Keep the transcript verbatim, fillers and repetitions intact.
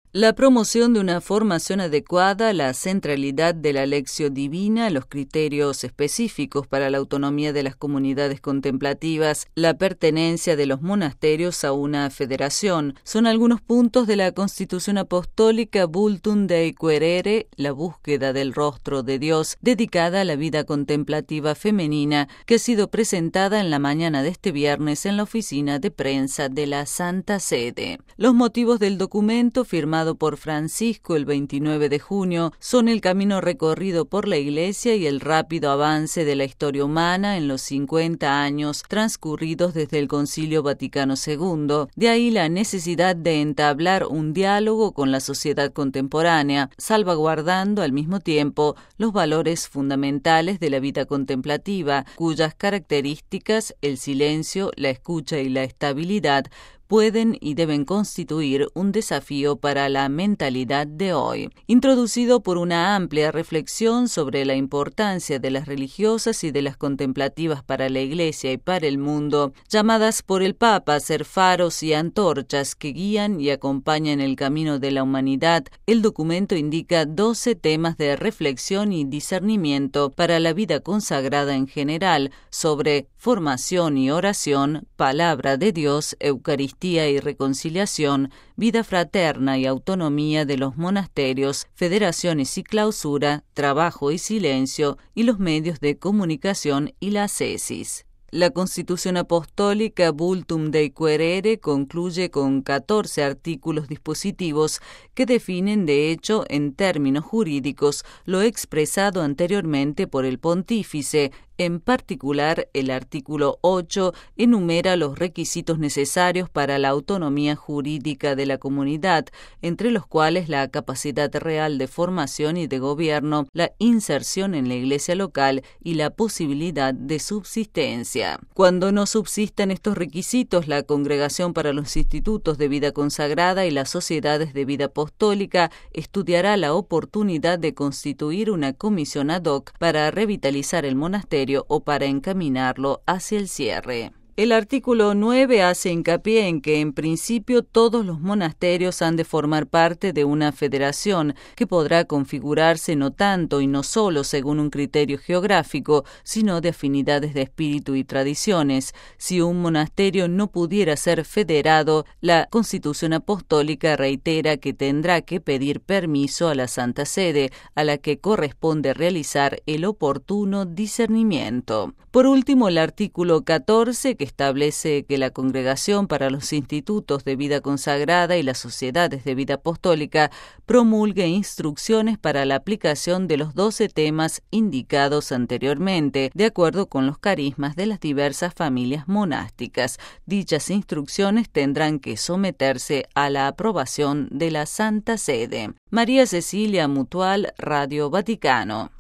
La promoción de una formación adecuada, la centralidad de la lección divina, los criterios específicos para la autonomía de las comunidades contemplativas, la pertenencia de los monasterios a una federación, son algunos puntos de la Constitución Apostólica Vultum Dei Quaerere, la búsqueda del rostro de Dios, dedicada a la vida contemplativa femenina, que ha sido presentada en la mañana de este viernes en la oficina de prensa de la Santa Sede. Los motivos del documento, firmado por Francisco el veintinueve de junio, son el camino recorrido por la Iglesia y el rápido avance de la historia humana en los cincuenta años transcurridos desde el Concilio Vaticano segundo. De ahí la necesidad de entablar un diálogo con la sociedad contemporánea, salvaguardando al mismo tiempo los valores fundamentales de la vida contemplativa, cuyas características, el silencio, la escucha y la estabilidad, pueden y deben constituir un desafío para la mentalidad de hoy. Introducido por una amplia reflexión sobre la importancia de las religiosas y de las contemplativas para la Iglesia y para el mundo, llamadas por el Papa a ser faros y antorchas que guían y acompañan el camino de la humanidad, el documento indica doce temas de reflexión y discernimiento para la vida consagrada en general, sobre formación y oración, palabra de Dios, Eucaristía y reconciliación, vida fraterna y autonomía de los monasterios, federaciones y clausura, trabajo y silencio, y los medios de comunicación y la ascesis. La Constitución Apostólica Vultum Dei Quaerere concluye con catorce artículos dispositivos que definen de hecho en términos jurídicos lo expresado anteriormente por el pontífice. En particular, el artículo ocho enumera los requisitos necesarios para la autonomía jurídica de la comunidad, entre los cuales la capacidad real de formación y de gobierno, la inserción en la iglesia local y la posibilidad de subsistencia. Cuando no subsistan estos requisitos, la Congregación para los Institutos de Vida Consagrada y las Sociedades de Vida Apostólica estudiará la oportunidad de constituir una comisión ad hoc para revitalizar el monasterio o para encaminarlo hacia el cierre. El artículo nueve hace hincapié en que, en principio, todos los monasterios han de formar parte de una federación que podrá configurarse no tanto y no solo según un criterio geográfico, sino de afinidades de espíritu y tradiciones. Si un monasterio no pudiera ser federado, la Constitución Apostólica reitera que tendrá que pedir permiso a la Santa Sede, a la que corresponde realizar el oportuno discernimiento. Por último, el artículo catorce, que establece que la Congregación para los Institutos de Vida Consagrada y las Sociedades de Vida Apostólica promulgue instrucciones para la aplicación de los doce temas indicados anteriormente, de acuerdo con los carismas de las diversas familias monásticas. Dichas instrucciones tendrán que someterse a la aprobación de la Santa Sede. María Cecilia Mutual, Radio Vaticano.